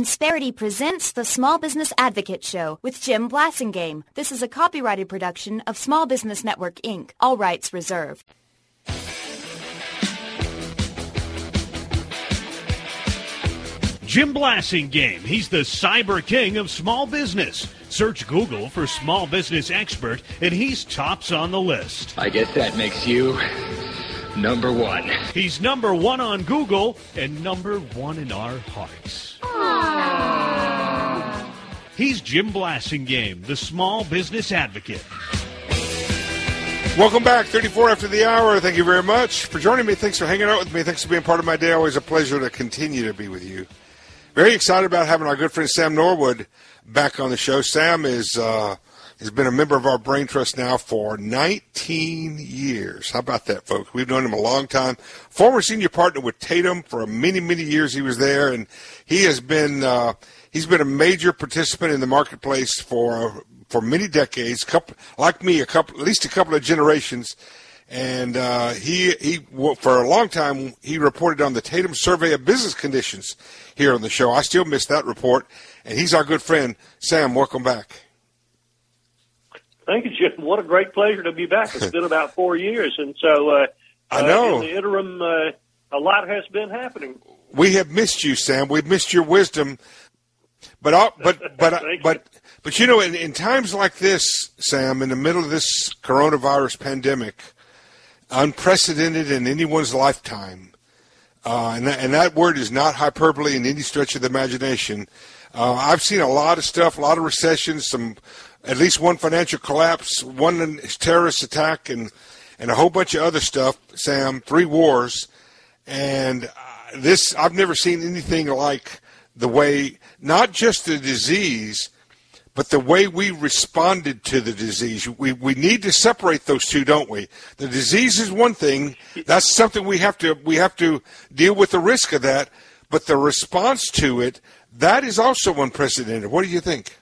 Insperity presents the Small Business Advocate Show with Jim Blasingame. This is a copyrighted production of Small Business Network, Inc., all rights reserved. Jim Blasingame, he's the cyber king of small business. Search Google for small business expert, and he's tops on the list. I guess that makes you number one. He's number one on Google and number one in our hearts. Aww. He's Jim Blasingame, the small business advocate. Welcome back, 34 after the hour. Thank you very much for joining me. Thanks for hanging out with me. Thanks for being part of my day. Always a pleasure to continue to be with you. Very excited about having our good friend Sam Norwood back on the show. Sam has been a member of our Brain Trust now for 19 years. How about that, folks? We've known him a long time. Former senior partner with Tatum for many, many years. He was there, and he has been he's been a major participant in the marketplace for many decades. Like me, at least a couple of generations. And he for a long time, he reported on the Tatum Survey of Business Conditions here on the show. I still miss that report, and he's our good friend. Sam, welcome back. Thank you, Jim. What a great pleasure to be back. It's been about 4 years, and so I know. In the interim, a lot has been happening. We have missed you, Sam. We've missed your wisdom, but you know, in times like this, Sam, in the middle of this coronavirus pandemic, unprecedented in anyone's lifetime, and that word is not hyperbole in any stretch of the imagination. I've seen a lot of stuff, a lot of recessions, at least one financial collapse, one terrorist attack, and a whole bunch of other stuff, Sam, 3 wars. And this, I've never seen anything like the way, not just the disease, but the way we responded to the disease. We need to separate those two, don't we? The disease is one thing. That's something we have to deal with the risk of that. But the response to it, that is also unprecedented. What do you think?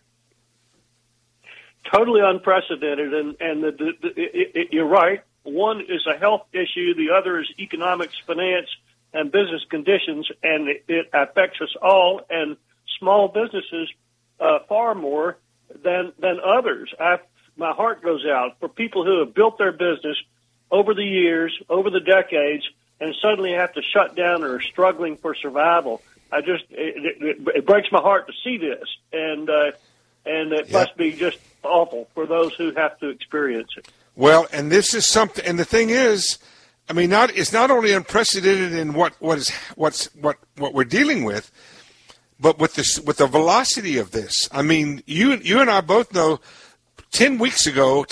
Totally unprecedented, and you're right. One is a health issue. The other is economics, finance, and business conditions, and it affects us all, and small businesses far more than others. My heart goes out for people who have built their business over the years, over the decades, and suddenly have to shut down or are struggling for survival. It breaks my heart to see this, and it must be just awful for those who have to experience it. Well, and this is something, and the thing is, I mean, it's not only unprecedented in what we're dealing with, but with the velocity of this. I mean, you and I both know 8 weeks ago,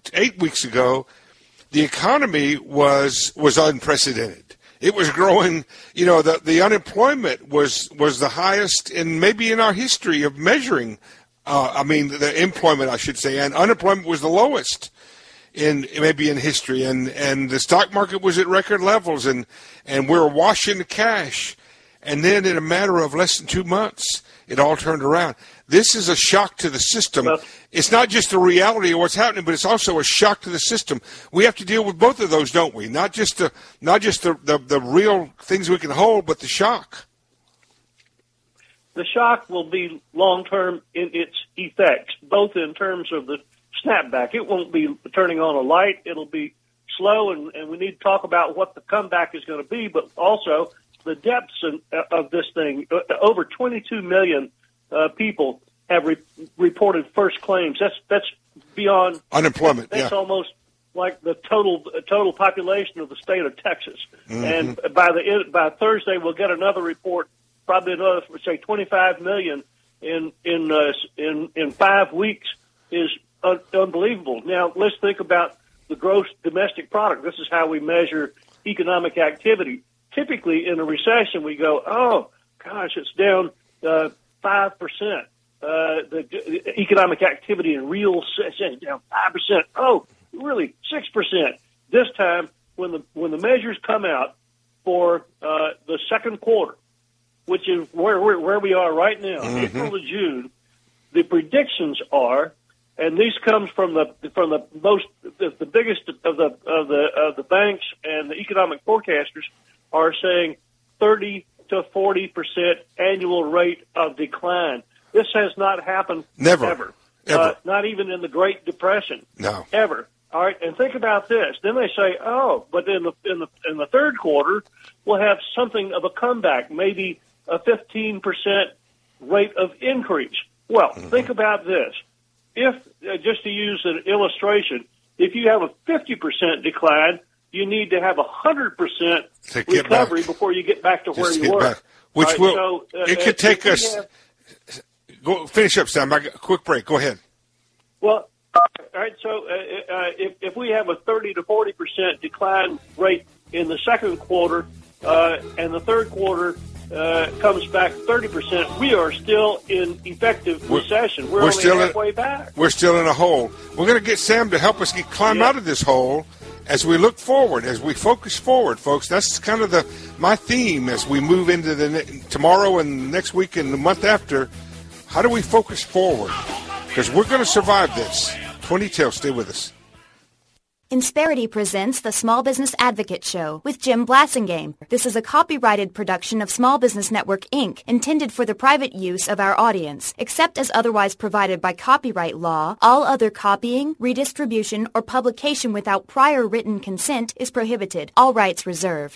the economy was unprecedented. It was growing. You know, the unemployment was the highest in our history of measuring. The employment, I should say, and unemployment was the lowest in history, and the stock market was at record levels, and we were washing the cash. And then in a matter of less than 2 months, it all turned around. This is a shock to the system. Well, it's not just the reality of what's happening, but it's also a shock to the system. We have to deal with both of those, don't we? Not just the real things we can hold, but the shock. The shock will be long-term in its effects, both in terms of the snapback. It won't be turning on a light. It'll be slow, and we need to talk about what the comeback is going to be, but also the depths of this thing. Over 22 million people have reported first claims. That's beyond unemployment. That's almost like the total population of the state of Texas. Mm-hmm. And by Thursday, we'll get another report. Probably another, say, 25 million in 5 weeks is unbelievable. Now, let's think about the gross domestic product. This is how we measure economic activity. Typically, in a recession, we go, oh, gosh, it's down 5%. The economic activity in real sense is down 5%. Oh, really, 6%. This time, when the measures come out for the second quarter, which is where we are right now, mm-hmm. April to June, the predictions are, and these comes from the biggest of the banks and the economic forecasters are saying 30 to 40% annual rate of decline. This has not happened ever. Not even in the Great Depression. No. Ever. All right, and think about this. Then they say, "Oh, but in the third quarter, we'll have something of a comeback, maybe a 15% rate of increase." Well, think about this. If just to use an illustration, if you have a 50% decline, you need to have 100% recovery before you get back to where you were. Which right, will it could take us. Go finish up, Sam. I got a quick break. Go ahead. Well. All right, so if we have a 30 to 40% decline rate in the second quarter and the third quarter comes back 30%, we are still in effective recession. We're only still halfway back. We're still in a hole. We're going to get Sam to help us climb out of this hole as we look forward, as we focus forward, folks. That's kind of my theme as we move into tomorrow and next week and the month after. How do we focus forward? Because we're going to survive this. 20 Tail, stay with us. Insperity presents the Small Business Advocate Show with Jim Blasingame. This is a copyrighted production of Small Business Network, Inc., intended for the private use of our audience. Except as otherwise provided by copyright law, all other copying, redistribution, or publication without prior written consent is prohibited. All rights reserved.